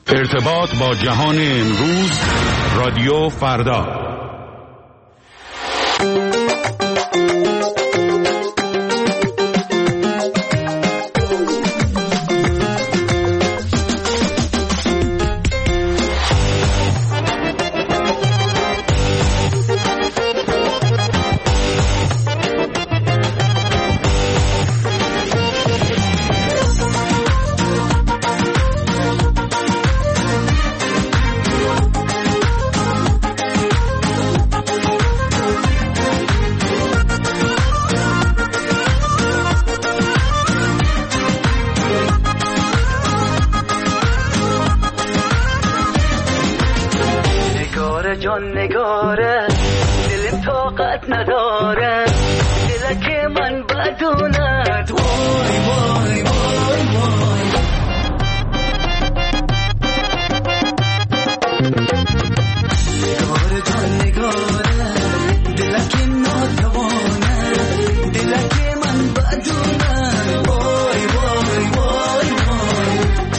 ارتباط با جهان امروز، رادیو فردا. جان نگاره دلم طاقت نداره، دلک من بدوند وای وای وای وای. نگاره جان نگاره دلک ناتوانه، دلک من بدوند وای وای وای وای.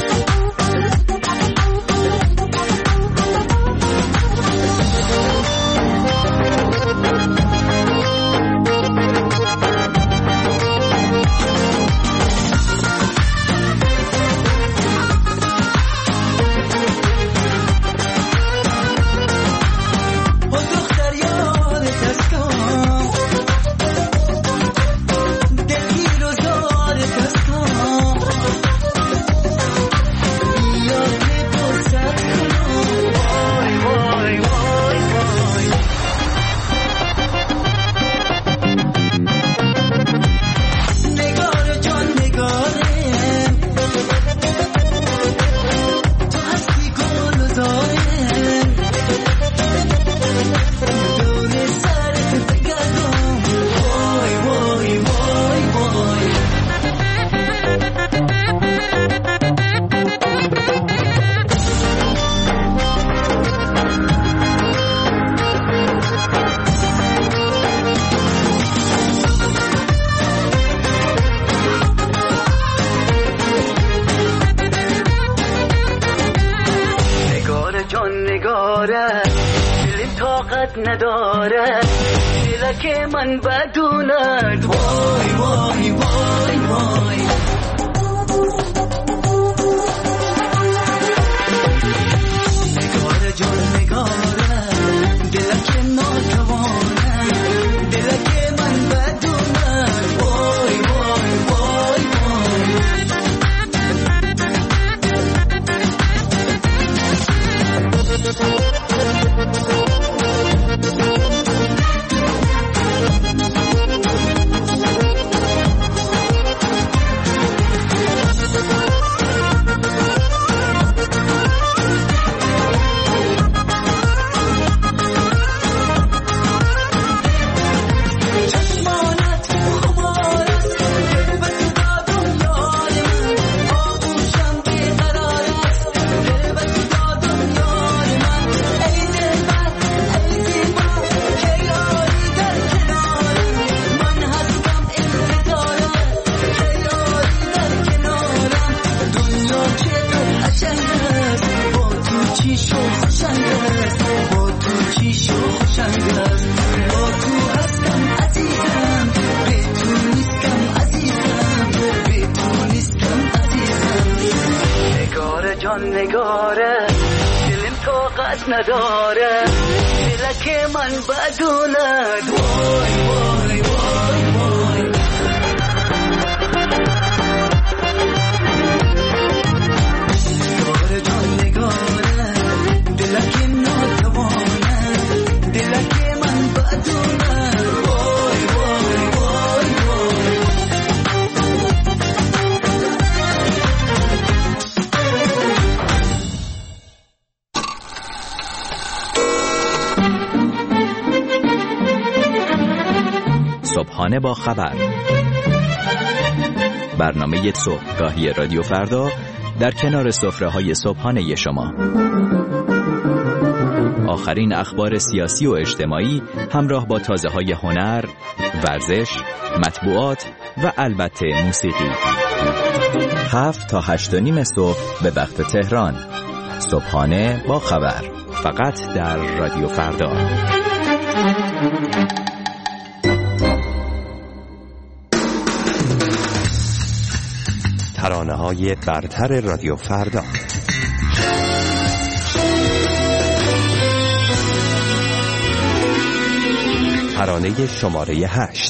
دلم طاقت نداره، دلک من بدوند وای وای وای وای. نگاره جان نگاره دلک ناتوانه، دلک من بدوند وای وای وای وای. نگاره دلم طاقت نداره، دلک من بدوند وای وای وای وای. نگاره جان نگاره دلک ناتوانه، دلک من بدوند وای وای وای وای. صبحانه با خبر، برنامه صبحگاهی رادیو فردا در کنار سفره‌های صبحانه شما. آخرین اخبار سیاسی و اجتماعی همراه با تازه‌های هنر، ورزش، مطبوعات و البته موسیقی. 7 تا 8:30 صبح به وقت تهران. صبحانه با خبر، فقط در رادیو فردا. ترانه‌های برتر رادیو فردا. ترانه شماره 8.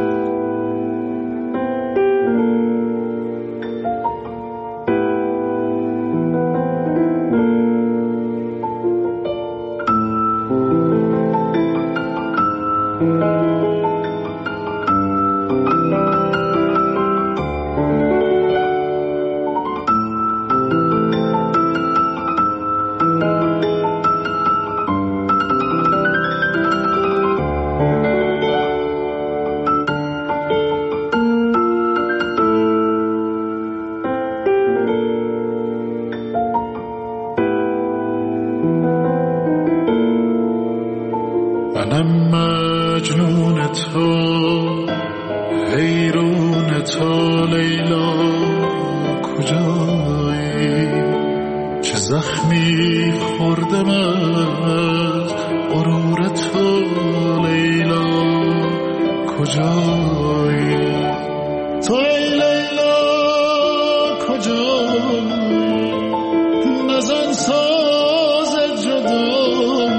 منم مجنون تو، حیرون تو لیلا، کجایی؟ چه زخمی خوردم از غرور تو لیلا، کجایی؟ تو ای لیلا کجایی؟ نزن ساز جدایی.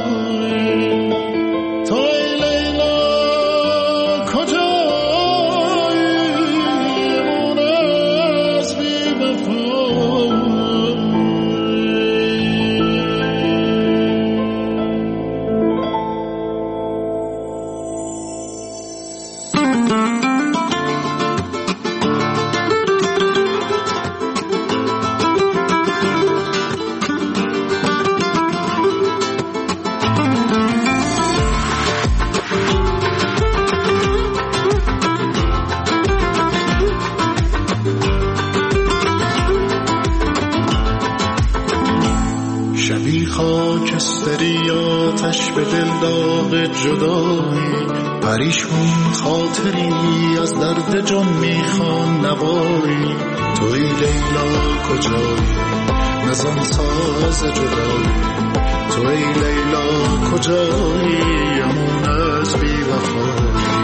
شبی خاکستری آتش به دل داغ جدایی، پریشون خاطری از درد جان میخوان نوایی. توی لیلا کجایی؟ نزن ساز جدایی. توی لیلا کجایی؟ امون از بی وفایی.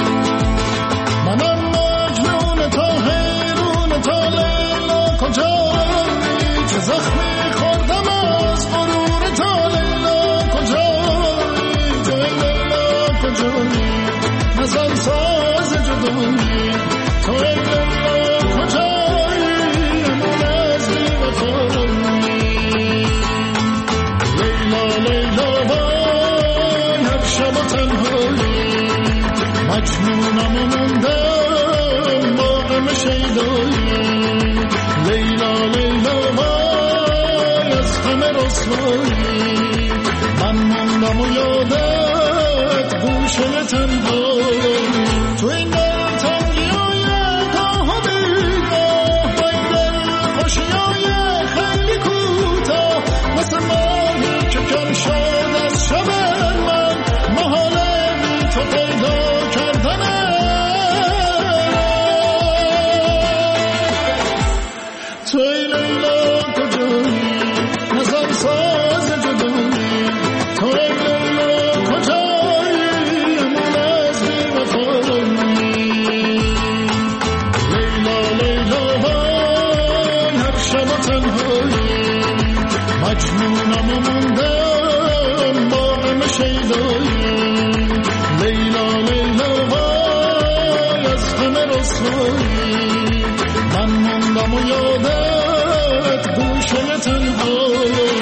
منم مجنون تو، حیرون تو لیلا، کجایی؟ چه زخمی خوردم از غرور تو لیلا، کجایی؟ توی لیلا کجایی؟ نزن ساز جدایی. توی لیلا کجایی؟ امون از بی وفایی. لیلا لیلا وای هر شب و تنهایی، مجنونم و موندم با غم شیدایی. لیلا لیلا وای از غم رسوایی، من موندم و یادت گوشه تنهایی. تو این دل تنگیای گاه و بیگاه، با این دل خوشیای خیلی کوتاه، مثل ماهی که کم شد از شب من، محاله بی تو پیدا کردنه. توی لیلا کجایی؟ نزن ساز جدایی. توی لیلا کجایی؟ امون از بی وفایی. لیلا لیلا وای هر شب و تنهایی، مجنونم و موندم با غم شیدایی. لیلا لیلا وای از غم رسوایی، من موندم و یادت گوشه تنهایی.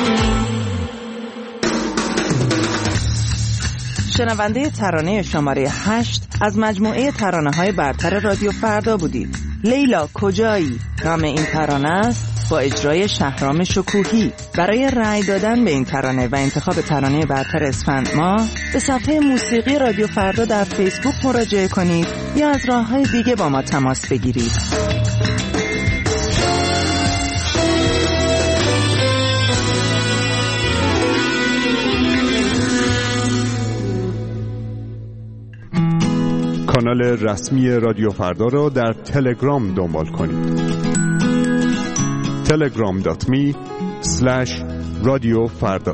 شنونده ترانه شماره 8 از مجموعه ترانه‌های برتر رادیو فردا بودید. لیلا کجایی نام این ترانه است، با اجرای شهرام شکوهی. برای رأی دادن به این ترانه و انتخاب ترانه برتر اسفند ماه به صفحه موسیقی رادیو فردا در فیسبوک مراجعه کنید یا از راه‌های دیگه با ما تماس بگیرید. کانال رسمی رادیو فردا را در تلگرام دنبال کنید. telegram.me/radiofarda.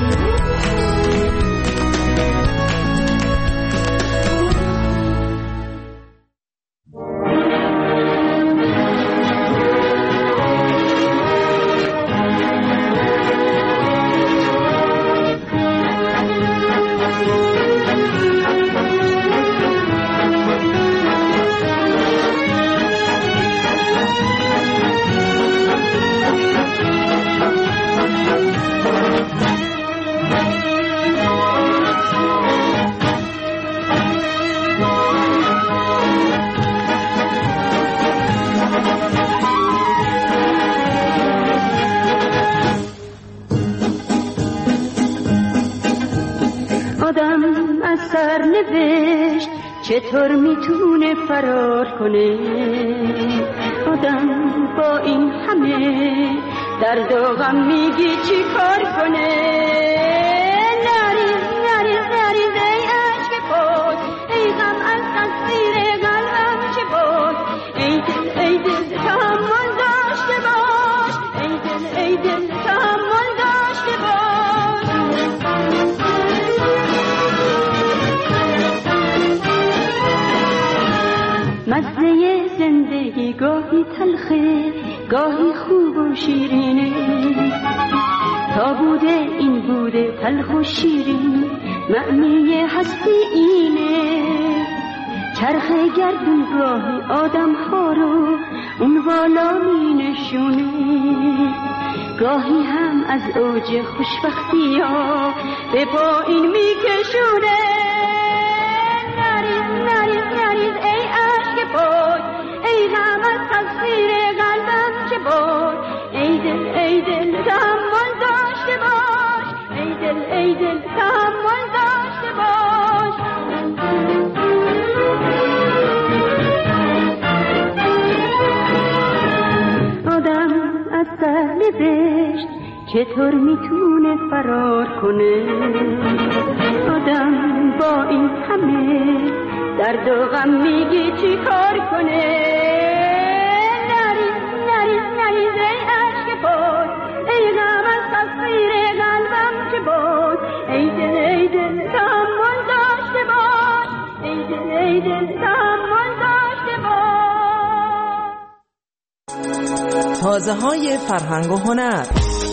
چطور میتونه فرار کنه آدم با این همه درد و غم میگی چی کار کنه نریز نریز نریز ای عشق بود ای غم از تصویر قلبم چه بود ای دل تحمل داشته باش ای دل تحمل داشته باش مزه زندگی گاهی تلخه گاهی خوب و شیرینه تا بوده این بوده تلخ و شیرین معنی هستی اینه چرخ گردون گاهی آدم ها رو اون والا می نشونه گاهی هم از اوج خوشبختی ها به پایین می کشونه نریز نریز نریز ای عشق بود ای غم از تصویر قلبم چه بود ای دل تحمل داشته باش ای دل تحمل داشته باش آدم از سهل بهشت چطور میتونه فرار کنه آدم با این همه درد و غم میگی چی کار کنه نریز نریز نریز ای عشق بود ای غم از تصویر قلبم چه بود ای دل تحمل داشته باش ای دل تحمل داشته باش تازه های فرهنگ و هنر.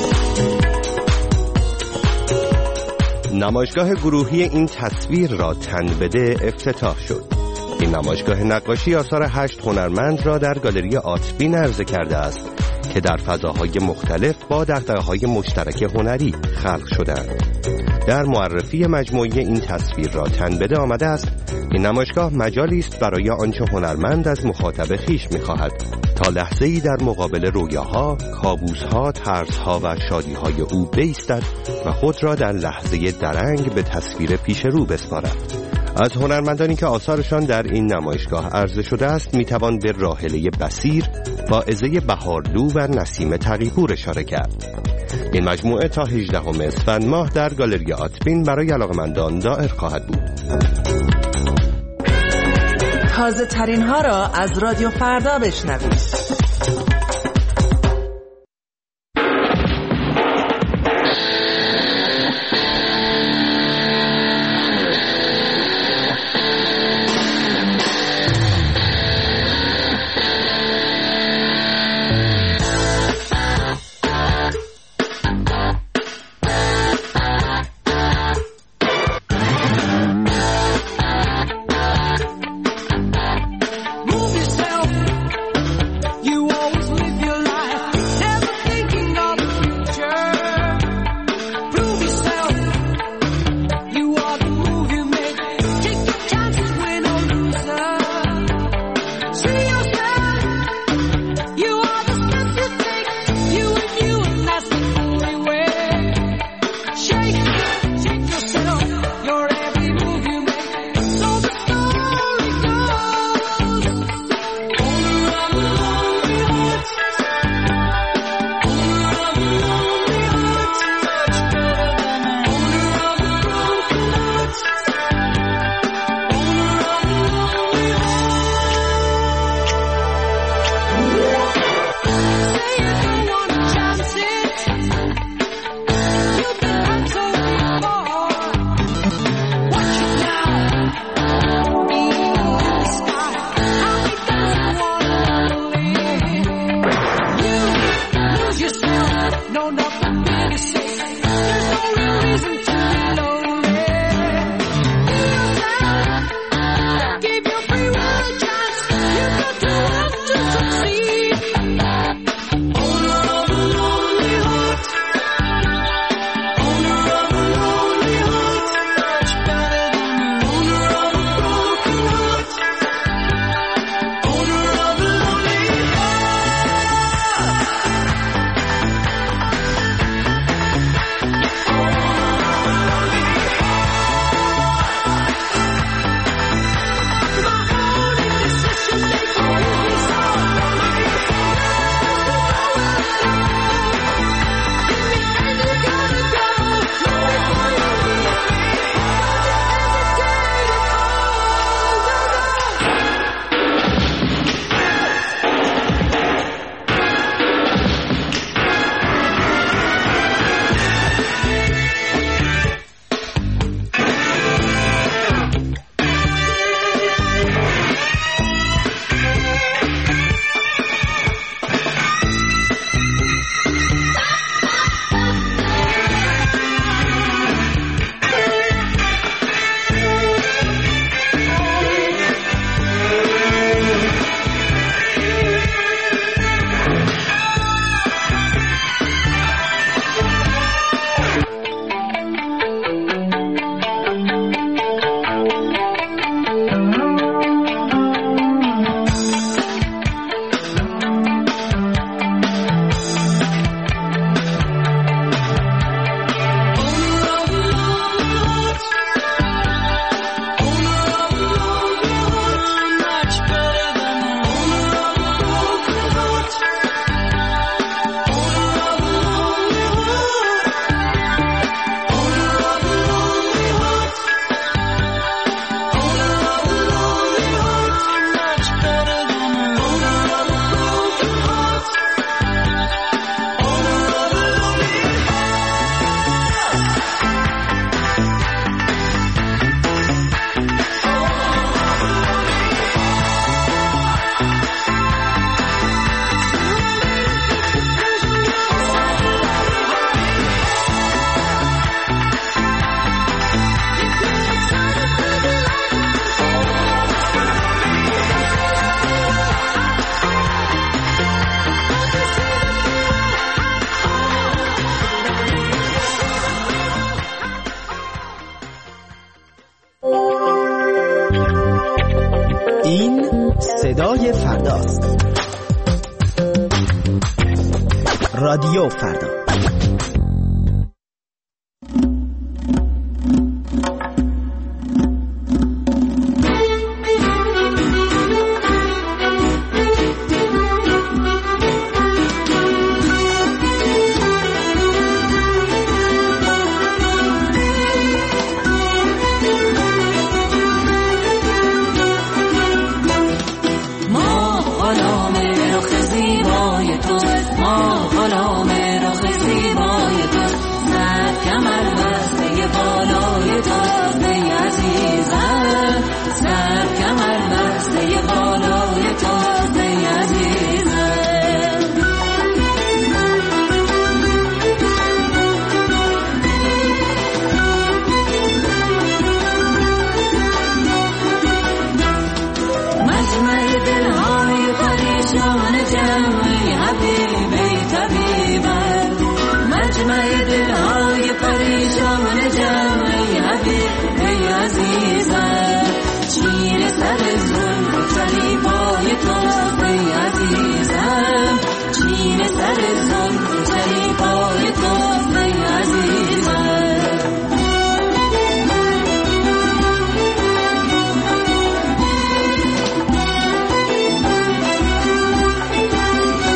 نمایشگاه گروهی این تصویر را تن بده افتتاح شد. این نمایشگاه نقاشی آثار 8 هنرمند را در گالری آتبین عرضه کرده است که در فضاهای مختلف با دغدغه‌های مشترک هنری خلق شدند. در معرفی مجموعه این تصویر را تن بده آمده است این نمایشگاه مجالی است برای آنچه هنرمند از مخاطب خویش می‌خواهد تا لحظه‌ای در مقابل رویاها، کابوس‌ها، ترس‌ها و شادی‌های او بایستد و خود را در لحظه درنگ به تصویر پیش رو بسپارد. از هنرمندانی که آثارشان در این نمایشگاه عرضه شده است میتوان به راحله بصیر، فائزه بهارلو و نسیم تقی‌پور اشاره کرد. این مجموعه تا 18 اسفند ماه در گالری آتبین برای علاقه‌مندان دایر خواهد بود. تازه ترین ها را از رادیو فردا بشنوید. No, nothing here to say. There's no real reason to be lonely. Give your free will a chance. You've got to work to succeed. Owner of a lonely heart. Owner of a lonely heart. Much better than the owner of a broken heart. Owner of a lonely این صدای فرداست. رادیو فردا.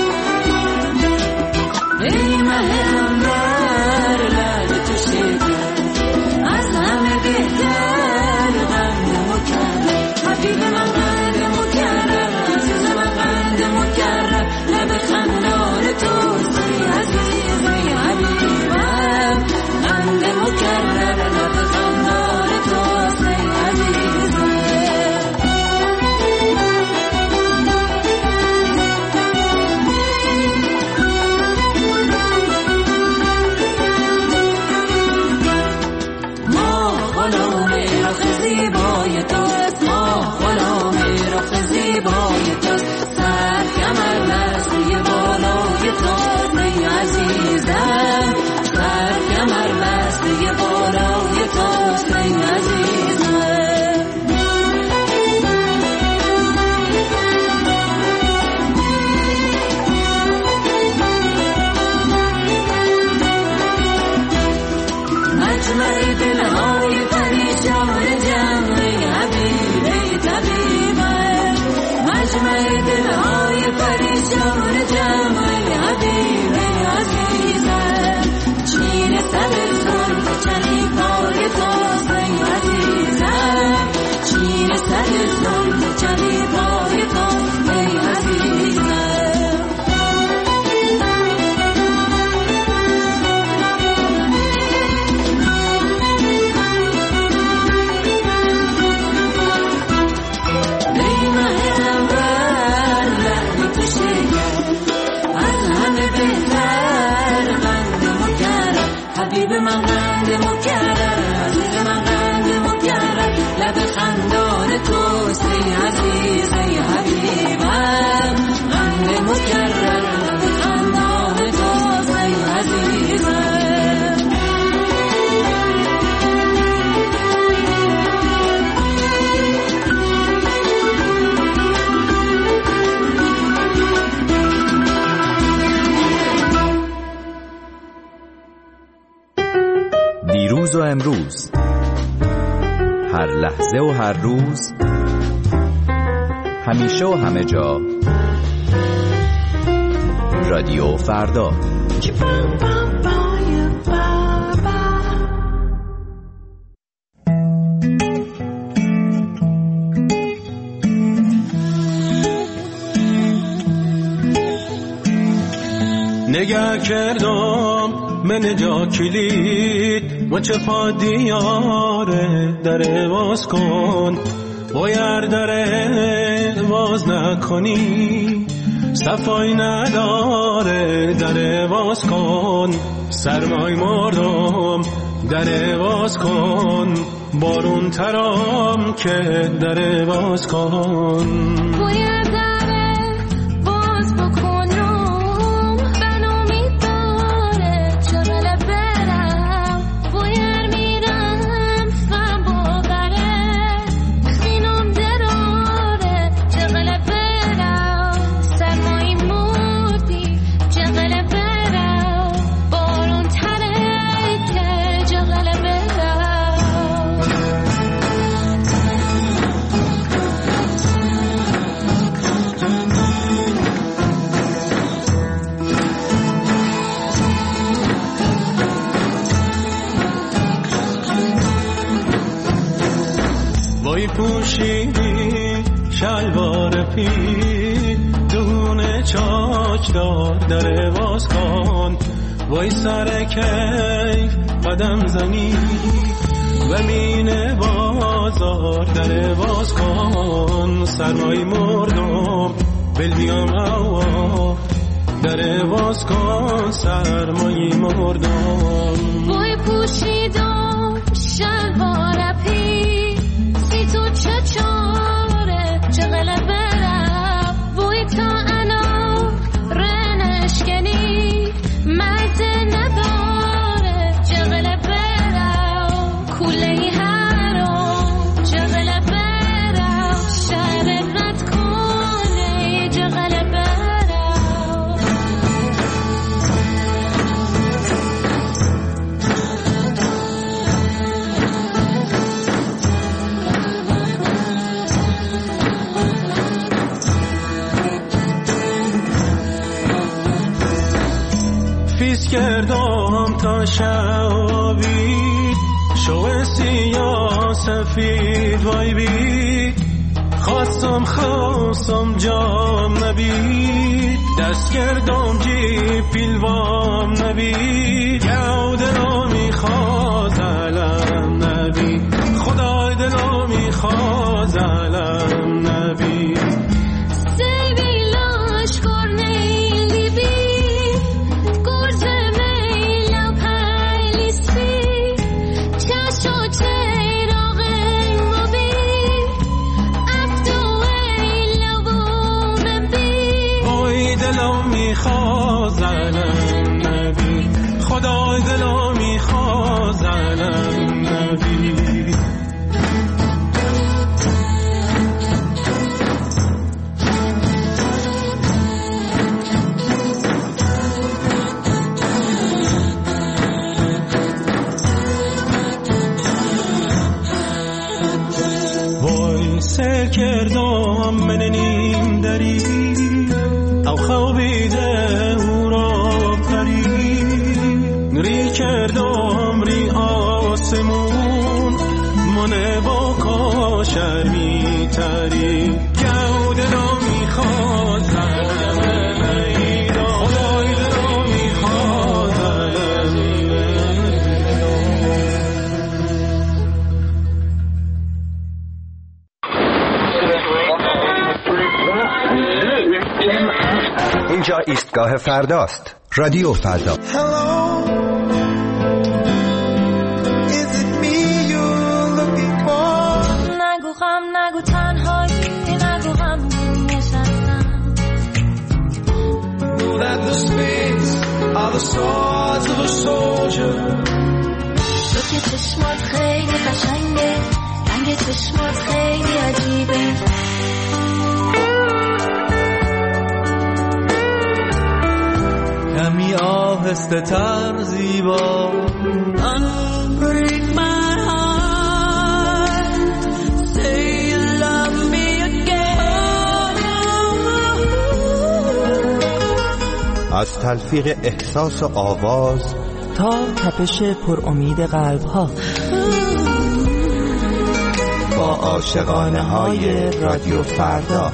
ای مهرم بر لب تو شکر مجمع دلهای پریشان جمع حبیب طبیبم مجمع دلهای پریشان جمع حبیب عزیزم چین سر زلف چلیپای تازه عزیزم چین سر زلف چلیپای تازه عزیزم حبیب من قند مکرر عزیز من قند مکرر لب خندان توست ای عزیز ای حبیبم قند مکرر لب خندان توست ای عزیزم دیروز و امروز، هر لحظه و هر روز، همیشه و همه جا، رادیو فردا. نگه کردم من جا کلید و چه پا دیاره در باز کن باید در باز نکنی صفای نداره در باز کن سرمای مردم در باز کن بارون ترام که در باز کن باید در باز بکنم بنامید داره چغل برم باید میرم فهم باوره خینم دراره چغل برم سرمایی مردی چغل برم بارون تره که چغل برم وای پوشیدی شلوار پیل دونه چاک دار در باز کن وای سر کیف قدم زنی و مین بازار در باز کن سرمای مردم بل بیام هوا در باز کن سرمای مردم وای پوشیدم شلوار پیل سی تو چاره چغل برم وای تا انا رنشکنی مرد نداره چغل برم کوله هرام چغل برم شهر رد کنه چغل برم فیس کردم تا شبید شو سیاه سفید وای بید خواستم جام نبید دست کردم جی پیلوام نبید یاو دلو میخواز علم نبید خدای دلو میخواز علم نبید میخواز علم نبی خدای دلو میخواز علم نبی کردم من نیم دری او خوابیده او را پری ری کردم ری آسمون من با کاشر می تری گوده را می خواد اینجا ایستگاه فرداست. رادیو فردا. نگو غم نگو تنهایی نگو غم نشستم Know that the spades are the swords of a soldier. تو که چشمات خیلی قشنگه رنگ چشمات خیلی عجیبه کمی آهسته تر زیبا Break my heart Say you love me again از تلفیق احساس و آواز تا تپش پر امید قلب ها با عاشقانه های رادیو فردا.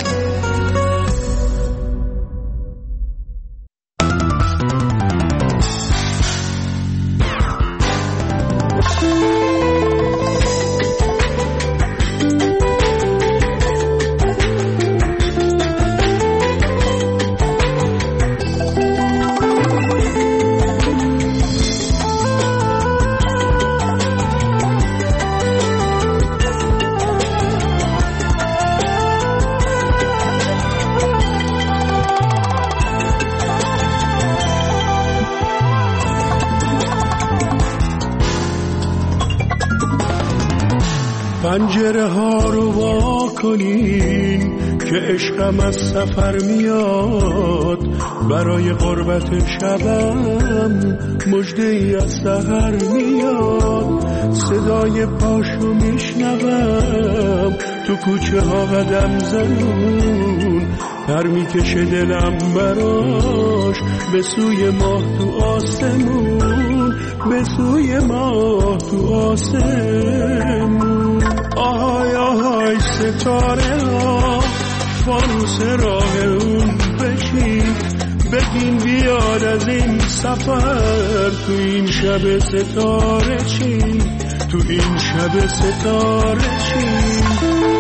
پنجره ها رو وا کنین که عشقم از سفر میاد برای قربت شبم مژده ای از سحر میاد صدای پاشو میشنوم تو کوچه ها قدم زنون پر میکشه دلم براش به سوی ماه تو آسمون به سوی ماه تو آسمون آهای آهای ستاره ها فانوس راه اون بشین بگین بیاد از این سفر تو این شب ستاره چین تو این شب ستاره چین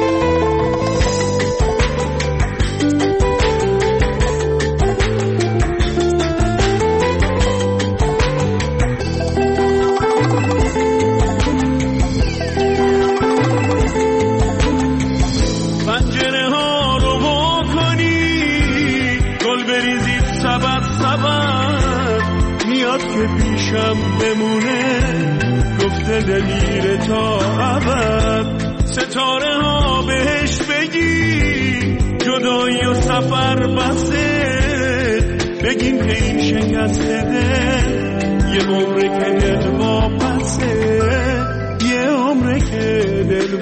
که پیشم بمونه گفته دلیره تا ابد ستاره ها بهش بگی جدایی و سفر بسه بگین که این شکست دل یه عمره که دل واپسه یه عمره که دل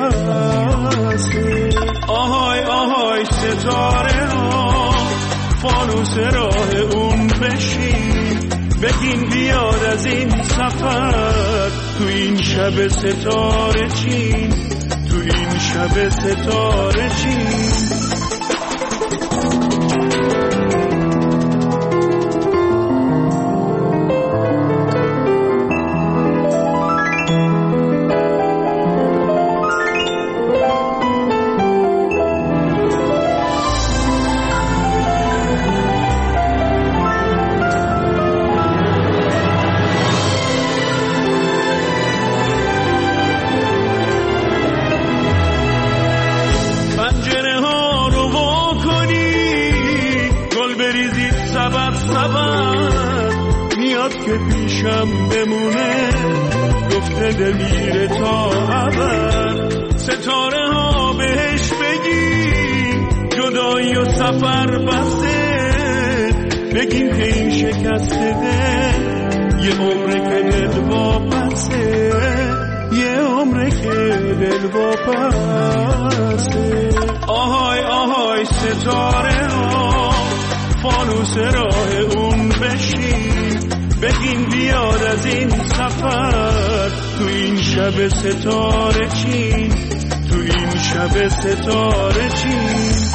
واپسه آهای آهای ستاره ها فانوس راه اون بشین بگین بیاد از این سفر تو این شب ستاره چین تو این شب ستاره چین که پیشم بمونه گفته دلیره تا ابد ستاره ها بهش بگی جدایی و سفر بسته بگین که این شکست دل یه عمره که دل واپسه یه عمره که دل دل واپسه. آهای آهای ستاره ها فانوس راه اون بشین، بگین بیاد از این سفر تو این شب ستاره چین، تو این شب ستاره چین.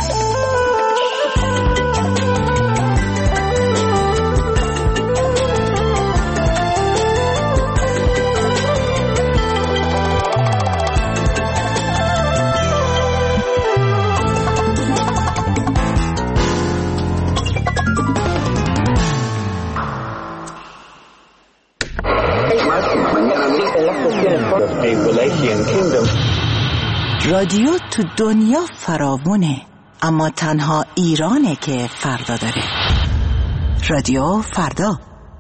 رادیو تو دنیا فراوونه، اما تنها ایرانه که فردا داره. رادیو فردا.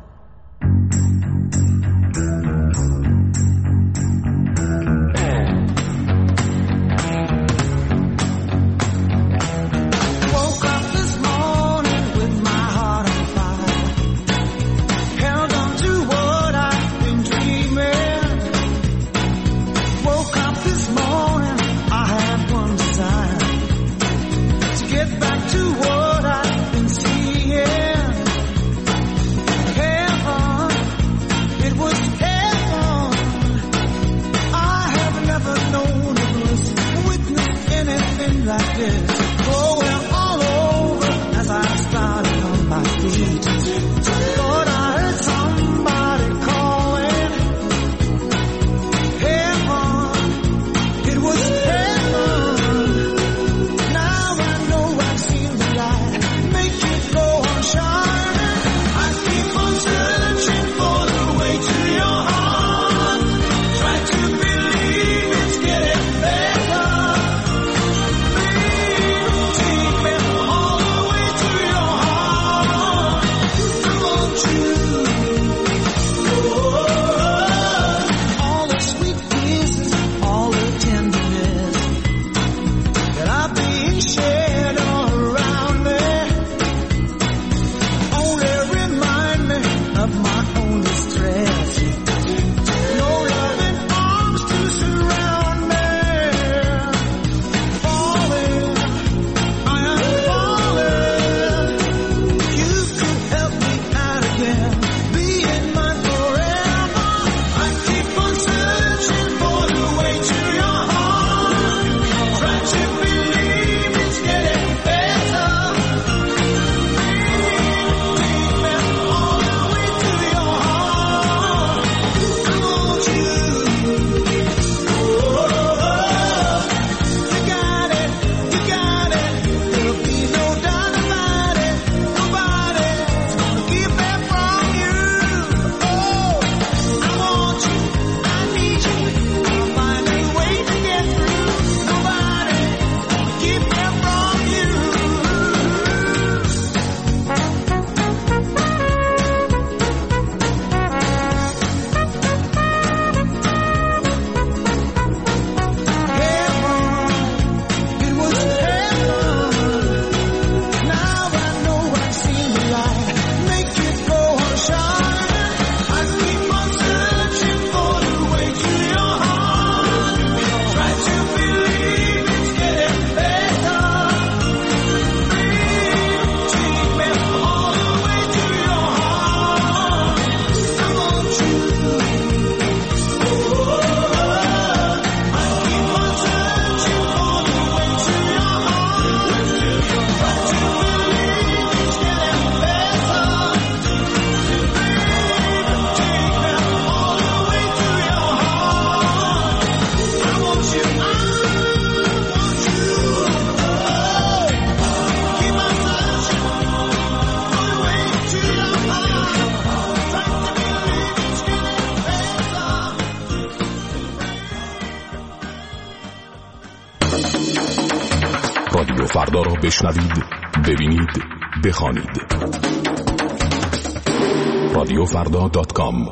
رادیو فردا را بشنوید، ببینید، بخوانید. رادیوفردا.com.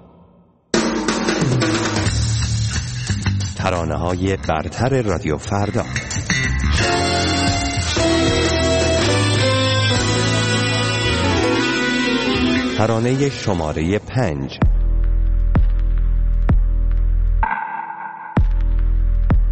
ترانه‌های برتر رادیو فردا. ترانه شماره 5.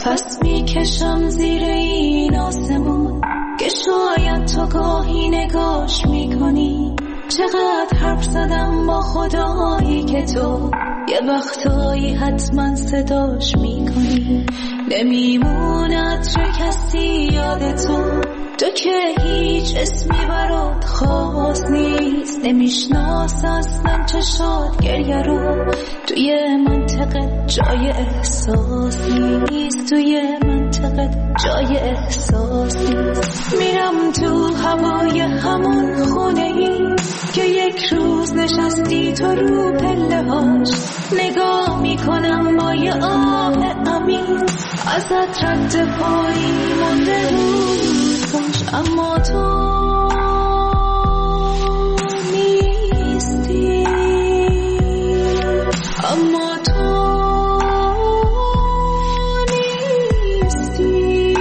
نفس میکشم زیر این آسمون که شاید تو گاهی نگاش میکنی. چقدر حرف زدم با خدایی که تو یه وقتایی حتما صداش میکنی. نمیموند چه کسی یاد تو که هیچ اسمی برات خاص نیست. نمیشناس اصلا چشات گریه رو، توی منطقه جای احساس نیست. توی منطقه جای احساس نیست. میرم تو هوای همون خونه ای که یک روز نشستی تو رو پله هاش. نگاه میکنم با یه آه عمیق، ازت رد پایی مونده روزگاش. اما تو نیستی، اما تو نیستی،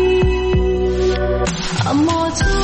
اما تو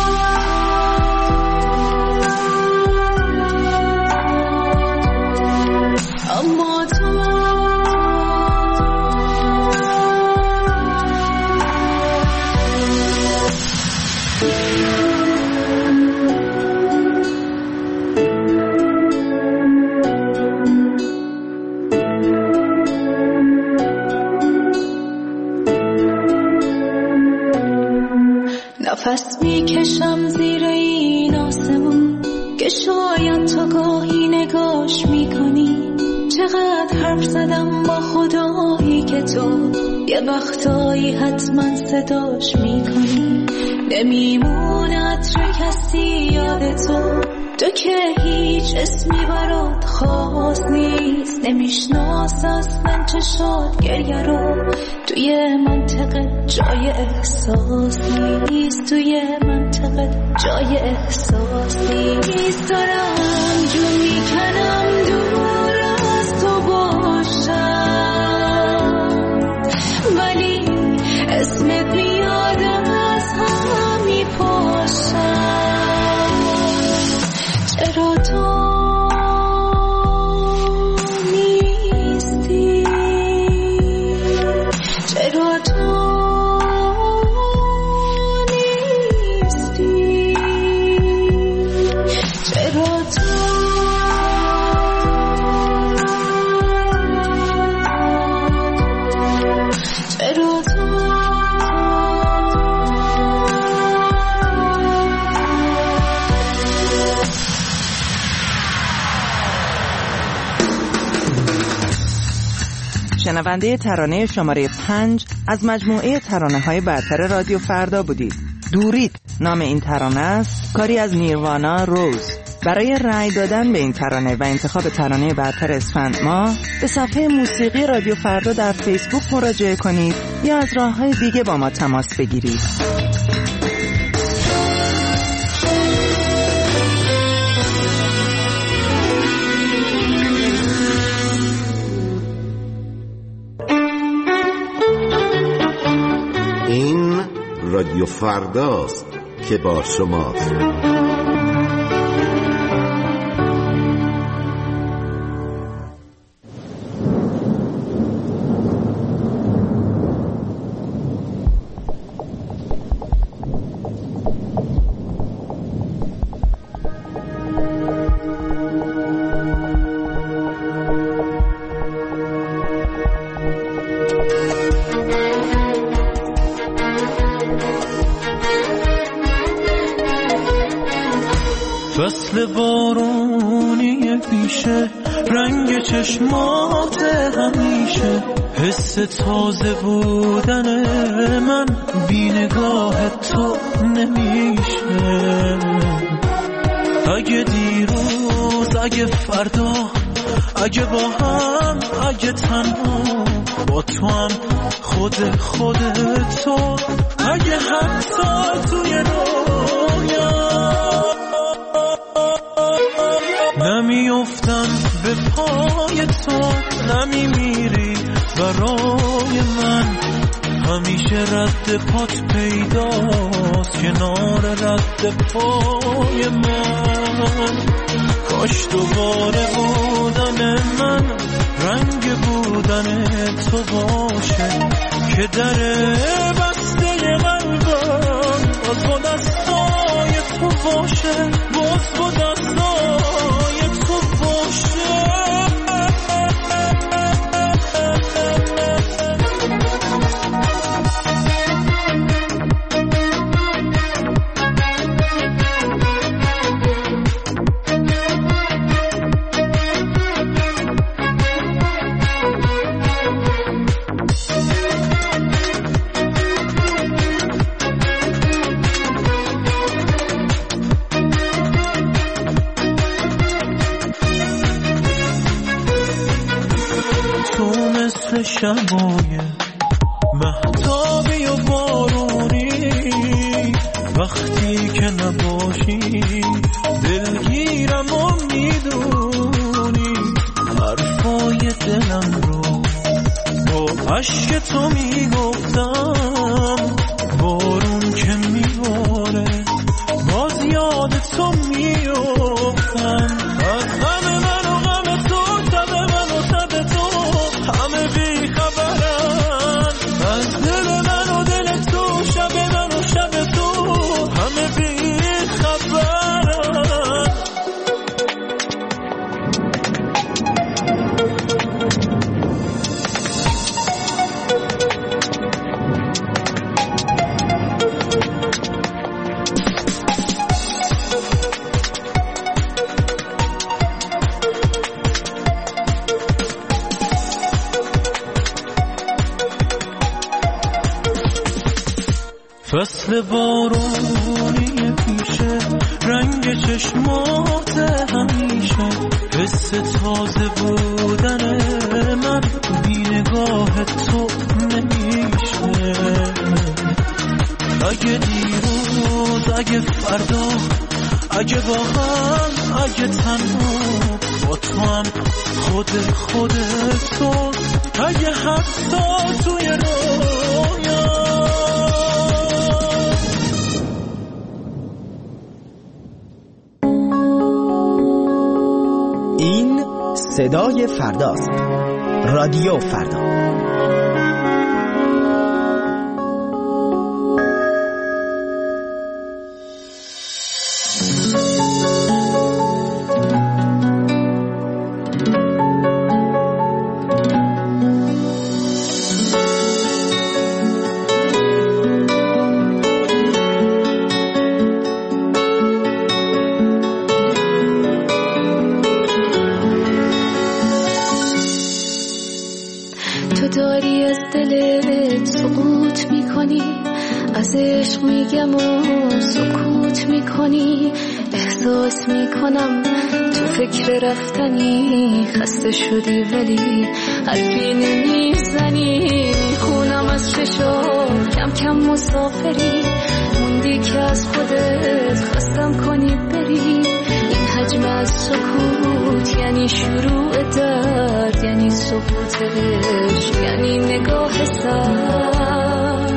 نفس میکشم زیر این آسمون که شاید تو گاهی نگاش میکنی. چقدر حرف زدم با خدایی که تو یه وقتایی حتما صداش میکنی. نمیموند چه کسی یاد تو که هیچ اسمی برات خاص نیست. نمیشناس اصلا چشات گریه رو، توی منطقه جای احساس نیست. توی منطقه جای احساس نیست. دارم جو میکنم دور از تو باشم، ولی اسمت میادم از هم میپاشم. چرا تو نیستی؟ چرا تو نیستی؟ چرا تو چرا تو شنونده ترانه شماره 5 از مجموعه ترانه‌های برتر رادیو فردا بودید. دورید نام این ترانه است، کاری از نیروانا روز. برای رأی دادن به این ترانه و انتخاب ترانه برتر اسفند ماه به صفحه موسیقی رادیو فردا در فیسبوک مراجعه کنید یا از راه‌های دیگه با ما تماس بگیرید. این رادیو فرداست که با شماست. فصل بارونی پیشه، رنگ چشمات همیشه، حس تازه بودن من بی نگاه تو نمیشه. اگه دیروز، اگه فردا، اگه با هم، اگه تنها، با تو هم خود تو، اگه حتی توی رویا نمیافتم به پای تو، نمیمیری برای من. همیشه رد پات پیداست کنار رد پای من. کاش دوباره بودن من رنگ بودن تو باشه که در بسته قلبم باز با دستای تو باشه، باز با دستای تو باشه. شبای مهتابی و بارونی، وقتی که نباشی دلگیرم و میدونی حرفای دلم رو با عشق تو میگفتم. بارون که میباره باز یاد تو میافتم. از غم من و غم تو، شب من و شب تو، همه بی خبرن. از دل من و دل تو، شب من و شب تو، همه بی خبرن. فصل بارونی پیشه، رنگ چشمات همیشه، حس تازه بودن من بی نگاه تو نمیشه. اگه دیروز، اگه فردا، اگه با هم، اگه تنها، با تو هم خود تو، اگه حتی توی رویا. این صدای فرداست. رادیو فردا. میگم و سکوت میکنی، احساس میکنم تو فکر رفتنی، خسته شدی ولی حرفی نمیزنی. خونم از چشام کم کم مسافری، موندی که از خودت خستم کنی بری. این حجم از سکوت یعنی شروع درد، یعنی سکوت عشق، یعنی نگاه سر.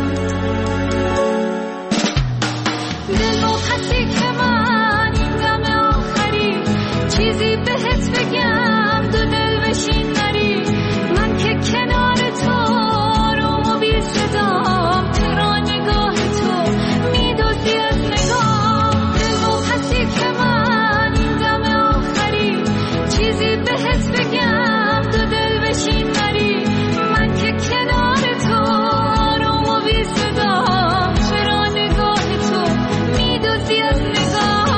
چیزی بهت بگم دو دل بشین نری، من که کنار تو رو موبیل شدم. چرا نگاه تو میدوزی از نگاه؟ دل و حسی که من این دم آخری، چیزی بهت بگم دو دل بشین نری، من که کنار تو رو موبیل شدم. چرا نگاه تو میدوزی از نگاه؟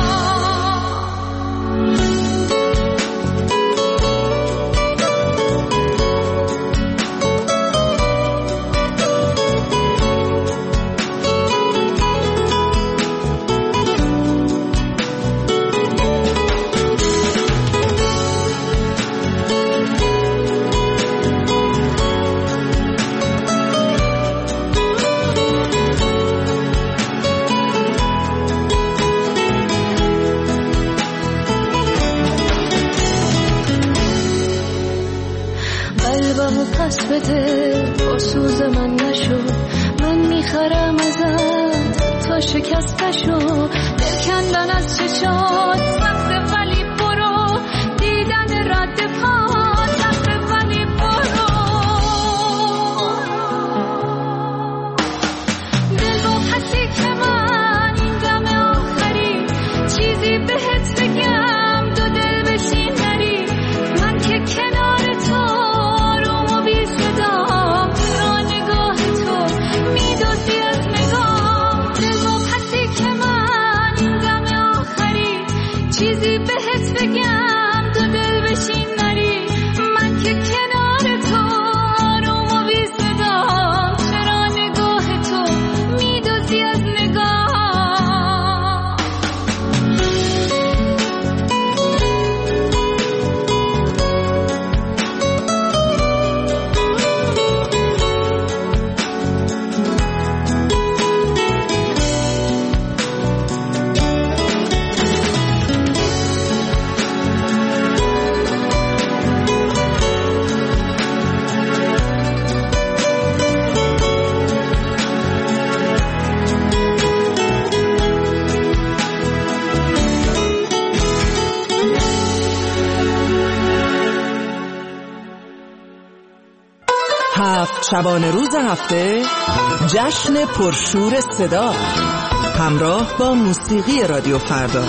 پس بده با سوز من نشو، من میخرم ازت تا شکست نشو. دل کندن از چشات سخته ولی برو، دیدن رد پا سخته شبانه روز هفته جشن پرشور صدا همراه با موسیقی رادیو فردا.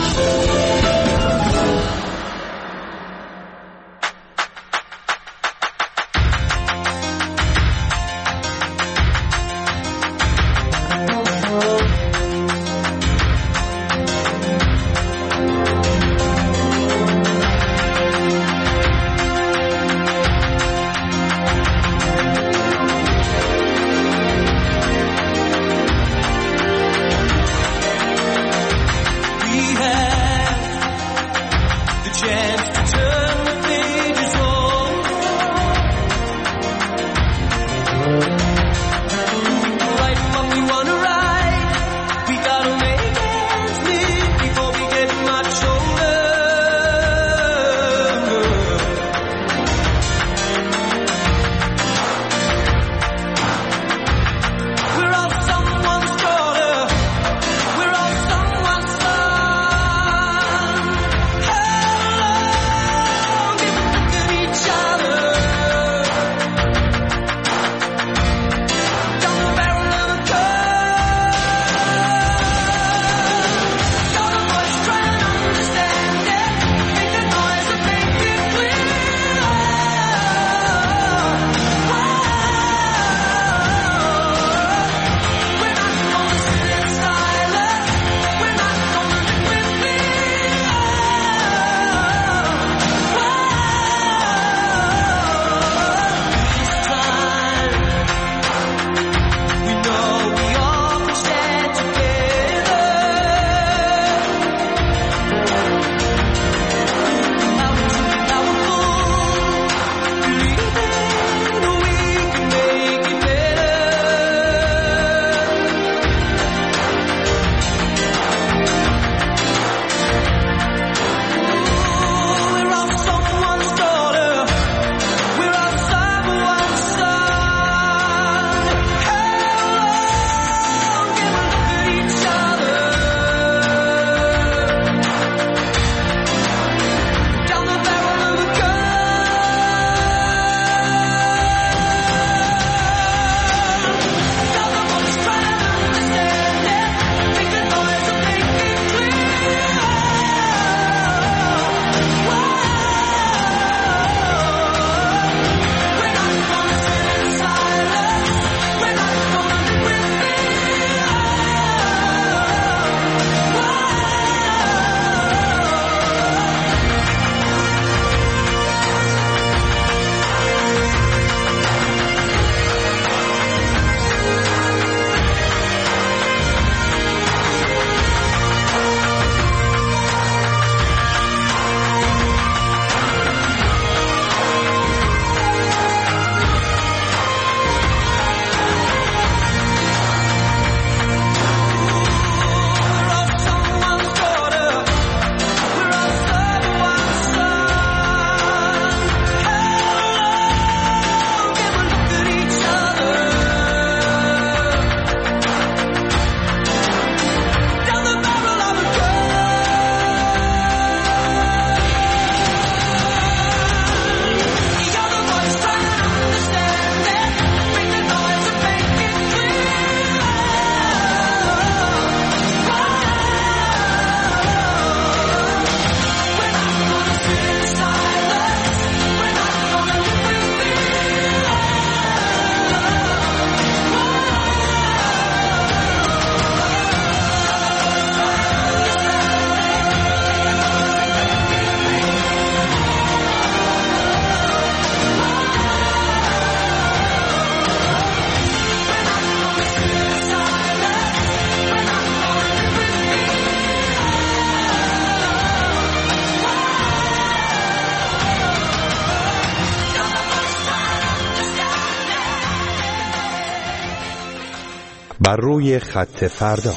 بر روی خط فردا.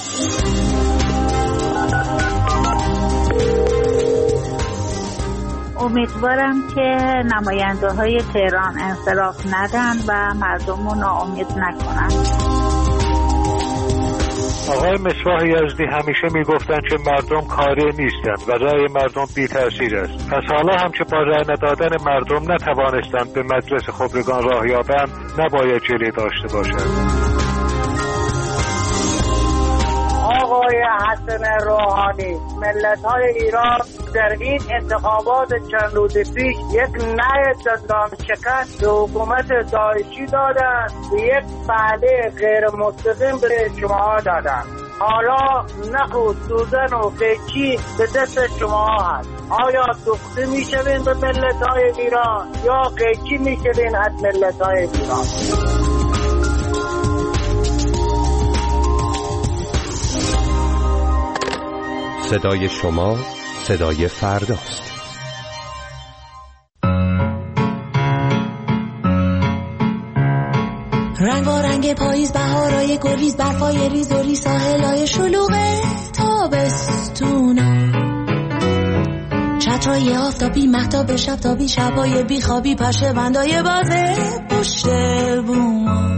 امیدوارم که نماینده‌های تهران انصراف ندن و مردم رو ناامید نکنن. آقا آقای مصباح یزدی همیشه میگفتن که مردم کاری نیستند و رأی مردم بی تأثیر است. پس حالا هم که با رأی ندادن مردم نتوانستند به مجلس خبرگان راه یابند، نباید جلوی داشته باشند. آقای حسن روحانی، ملت‌های ایران در این انتخابات چند روز پیش یک نه دندان شکن به حکومت داعشی دادند و یک بله غیر مستقیم به شما دادند. حالا نخ و سوزن و قیچی به دست شما هست. آیا دوخته میشوین به ملت‌های ایران یا قیچی میشوین از ملت‌های ایران؟ صدای شما صدای فرداست. رنگ و رنگ پاییز، بهارای گلیز، برفای ریز و ریز، ساحلای شلوغ تابستونا، چترای آفتابی، مهتاب شبتابی، شبای بیخوابی، پشه بندای بازه پشت بوما،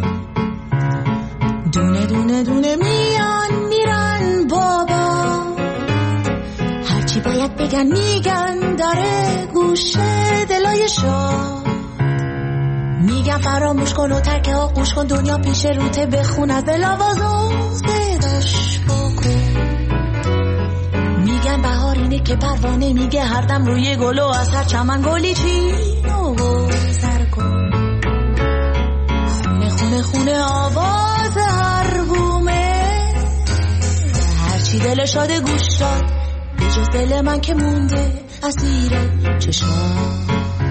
دونه دونه دونه میان میرن بابا، هرچی باید بگن میگن، داره گوشه دلای شاه، میگن فراموش کن و ترک آغوش کن، دنیا پیش روته بخون از دلاوازو صداش بکن، میگن بهار اینه که پروانه میگه هر دم روی گل و از هر چمن گلی چین و گذر کن، خونه خونه خونه آواز هر بومه، هرچی دل شاده گوش داد به جز دل من که مونده اسیر چشمات.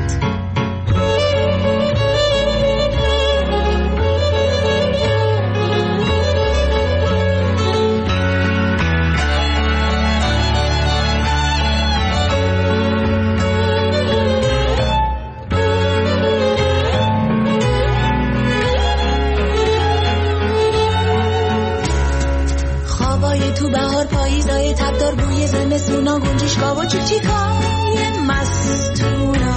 تو بهار پاییزای تبدار بوی زمستونا، گنجشگاه و چیکای مستونا،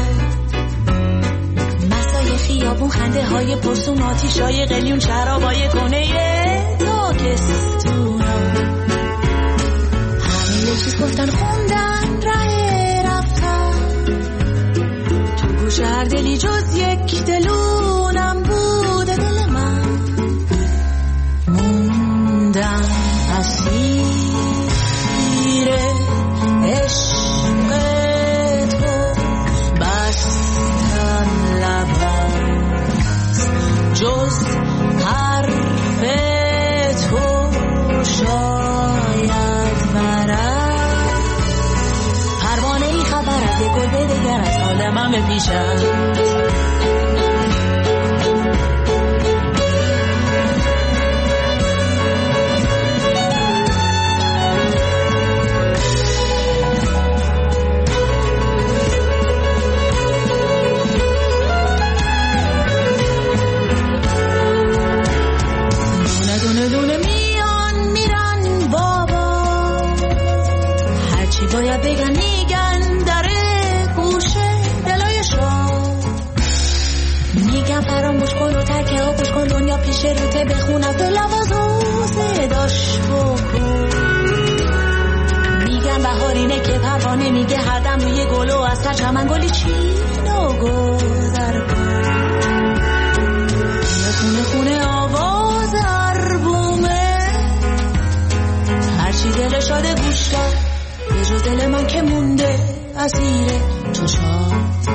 مسای خیابون، خنده های پرسون، آتیشای قلیون، شرابای کنه تاکستونا، همه یه چیز گفتن خوندن ره رفتن، تو گوش هر دلی جز یک دلونم بوده دل من، موندم اسیر عشق تو، بستن لبست جز حرف تو شاید برد، پروانه ای خبر از یک گل دگر از حال من به پیش است. باید بگن میگن داره گوشه دلای شاه، میگن فراموش کن و ترک آغوش کن، دنیا پیش روته بخون از دلاوازو صداش بکن، میگن بهار اینه که پروانه میگه هر دم روی گل و از هر چمن گلی چین و گذر کن، خونه خونه آواز هر بومه، هرچی دل شاده گوش داد به جز دل من که مونده اسیر چشات.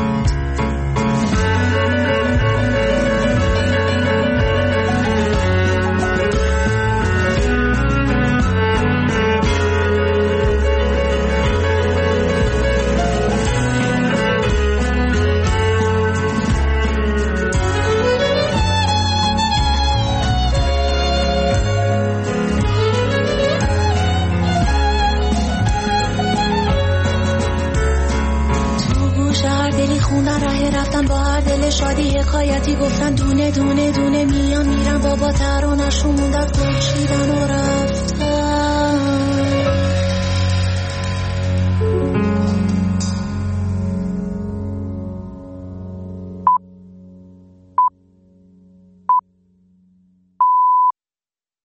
با هر دل شادی حکایتی گفتن، دونه دونه دونه میان میرن بابا، ترانه‌شون موندن